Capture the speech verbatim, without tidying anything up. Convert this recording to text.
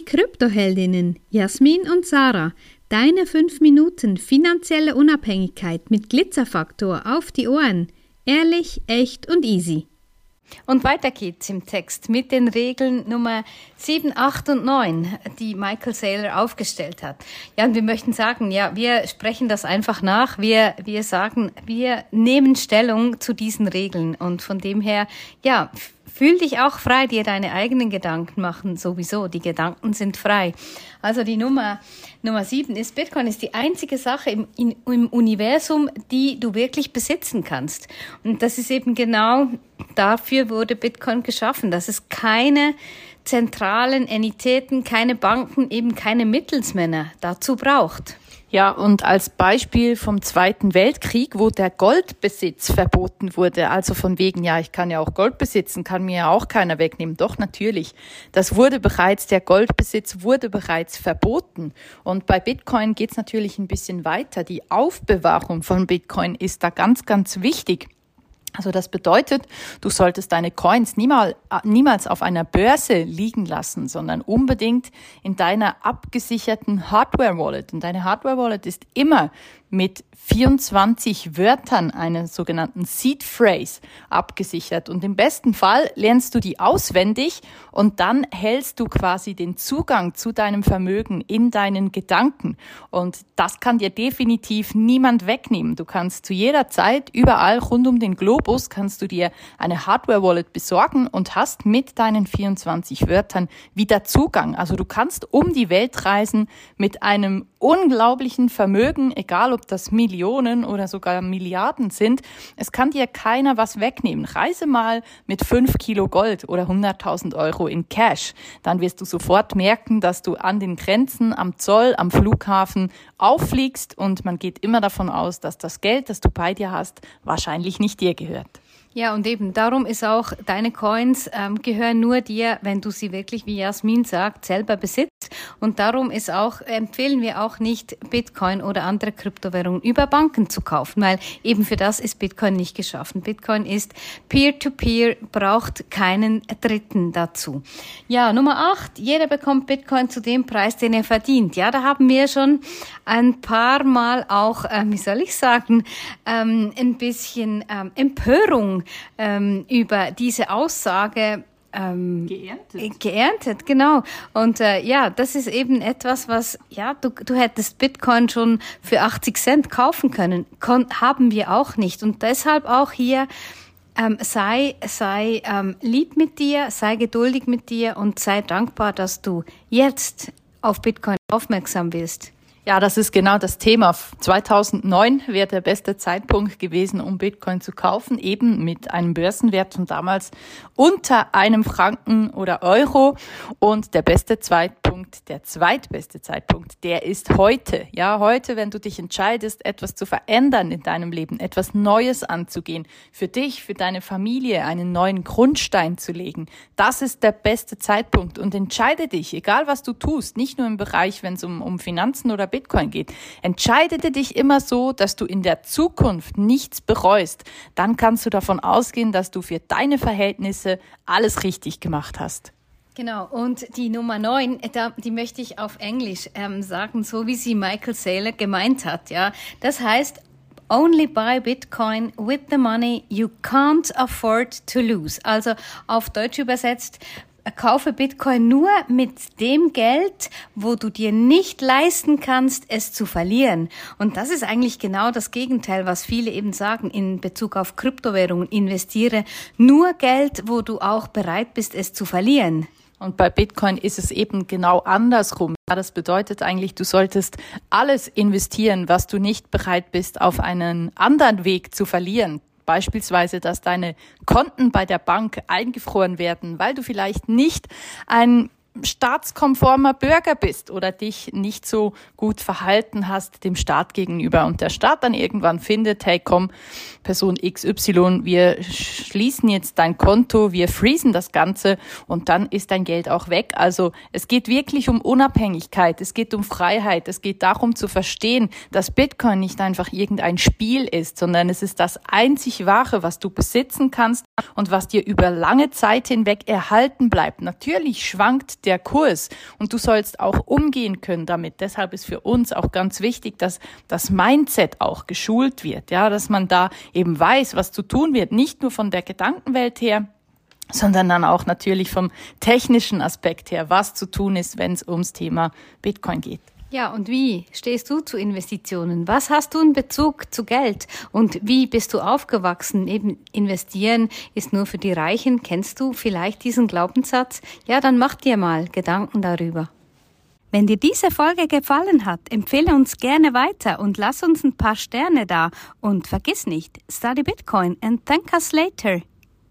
Kryptoheldinnen Jasmin und Sarah. Deine fünf Minuten finanzielle Unabhängigkeit mit Glitzerfaktor auf die Ohren. Ehrlich, echt und easy. Und weiter geht's im Text mit den Regeln Nummer sieben, acht und neun, die Michael Saylor aufgestellt hat. Ja, und wir möchten sagen, ja, wir sprechen das einfach nach. Wir, wir sagen, wir nehmen Stellung zu diesen Regeln. Und von dem her, ja, fühl dich auch frei, dir deine eigenen Gedanken machen, sowieso. Die Gedanken sind frei. Also die Nummer, Nummer sieben ist, Bitcoin ist die einzige Sache im, in, im Universum, die du wirklich besitzen kannst. Und das ist eben genau, dafür wurde Bitcoin geschaffen, dass es keine zentralen Entitäten, keine Banken, eben keine Mittelsmänner dazu braucht. Ja, und als Beispiel vom Zweiten Weltkrieg, wo der Goldbesitz verboten wurde, also von wegen, ja, ich kann ja auch Gold besitzen, kann mir ja auch keiner wegnehmen. Doch, natürlich. Das wurde bereits, der Goldbesitz wurde bereits verboten. Und bei Bitcoin geht's natürlich ein bisschen weiter. Die Aufbewahrung von Bitcoin ist da ganz, ganz wichtig. Also das bedeutet, du solltest deine Coins niemals, niemals auf einer Börse liegen lassen, sondern unbedingt in deiner abgesicherten Hardware-Wallet. Und deine Hardware-Wallet ist immer mit vierundzwanzig Wörtern, einer sogenannten Seed Phrase, abgesichert. Und im besten Fall lernst du die auswendig und dann hältst du quasi den Zugang zu deinem Vermögen in deinen Gedanken. Und das kann dir definitiv niemand wegnehmen. Du kannst zu jeder Zeit, überall rund um den Globus, kannst du dir eine Hardware-Wallet besorgen und hast mit deinen vierundzwanzig Wörtern wieder Zugang. Also du kannst um die Welt reisen mit einem unglaublichen Vermögen, egal ob das Millionen oder sogar Milliarden sind. Es kann dir keiner was wegnehmen. Reise mal mit fünf Kilo Gold oder hunderttausend Euro in Cash. Dann wirst du sofort merken, dass du an den Grenzen, am Zoll, am Flughafen auffliegst und man geht immer davon aus, dass das Geld, das du bei dir hast, wahrscheinlich nicht dir gehört. Ja, und eben darum ist auch, deine Coins ähm, gehören nur dir, wenn du sie wirklich, wie Jasmin sagt, selber besitzt. Und darum ist auch, empfehlen wir auch nicht, Bitcoin oder andere Kryptowährungen über Banken zu kaufen, weil eben für das ist Bitcoin nicht geschaffen. Bitcoin ist Peer-to-Peer, braucht keinen Dritten dazu. Ja, Nummer acht, jeder bekommt Bitcoin zu dem Preis, den er verdient. Ja, da haben wir schon ein paar Mal auch, äh, wie soll ich sagen, ähm, ein bisschen ähm, Empörung ähm, über diese Aussage ähm, geerntet. Geerntet, genau. Und äh, ja, das ist eben etwas, was, ja, du, du hättest Bitcoin schon für achtzig Cent kaufen können. Kon- haben wir auch nicht. Und deshalb auch hier, ähm, sei, sei ähm, lieb mit dir, sei geduldig mit dir und sei dankbar, dass du jetzt auf Bitcoin aufmerksam wirst. Ja, das ist genau das Thema. zweitausendneun wäre der beste Zeitpunkt gewesen, um Bitcoin zu kaufen, eben mit einem Börsenwert von damals unter einem Franken oder Euro. Und der beste Zeitpunkt, der zweitbeste Zeitpunkt, der ist heute. Ja, heute, wenn du dich entscheidest, etwas zu verändern in deinem Leben, etwas Neues anzugehen, für dich, für deine Familie, einen neuen Grundstein zu legen. Das ist der beste Zeitpunkt. Und entscheide dich, egal was du tust, nicht nur im Bereich, wenn es um, um Finanzen oder Bitcoin geht. Entscheide dich immer so, dass du in der Zukunft nichts bereust. Dann kannst du davon ausgehen, dass du für deine Verhältnisse alles richtig gemacht hast. Genau, und die Nummer neun, die möchte ich auf Englisch ähm, sagen, so wie sie Michael Saylor gemeint hat. Ja, das heißt, only buy Bitcoin with the money you can't afford to lose. Also auf Deutsch übersetzt, kaufe Bitcoin nur mit dem Geld, wo du dir nicht leisten kannst, es zu verlieren. Und das ist eigentlich genau das Gegenteil, was viele eben sagen in Bezug auf Kryptowährungen. Investiere nur Geld, wo du auch bereit bist, es zu verlieren. Und bei Bitcoin ist es eben genau andersrum. Das bedeutet eigentlich, du solltest alles investieren, was du nicht bereit bist, auf einen anderen Weg zu verlieren. Beispielsweise, dass deine Konten bei der Bank eingefroren werden, weil du vielleicht nicht ein staatskonformer Bürger bist oder dich nicht so gut verhalten hast dem Staat gegenüber und der Staat dann irgendwann findet, hey komm, Person X Y, wir schließen jetzt dein Konto, wir freezen das Ganze und dann ist dein Geld auch weg. Also es geht wirklich um Unabhängigkeit, es geht um Freiheit, es geht darum zu verstehen, dass Bitcoin nicht einfach irgendein Spiel ist, sondern es ist das einzig Wahre, was du besitzen kannst und was dir über lange Zeit hinweg erhalten bleibt. Natürlich schwankt steigt der Kurs und du sollst auch umgehen können damit. Deshalb ist für uns auch ganz wichtig, dass das Mindset auch geschult wird, ja, dass man da eben weiß, was zu tun wird, nicht nur von der Gedankenwelt her, sondern dann auch natürlich vom technischen Aspekt her, was zu tun ist, wenn es ums Thema Bitcoin geht. Ja, und wie stehst du zu Investitionen? Was hast du in Bezug zu Geld? Und wie bist du aufgewachsen? Eben investieren ist nur für die Reichen. Kennst du vielleicht diesen Glaubenssatz? Ja, dann mach dir mal Gedanken darüber. Wenn dir diese Folge gefallen hat, empfehle uns gerne weiter und lass uns ein paar Sterne da. Und vergiss nicht, study Bitcoin and thank us later.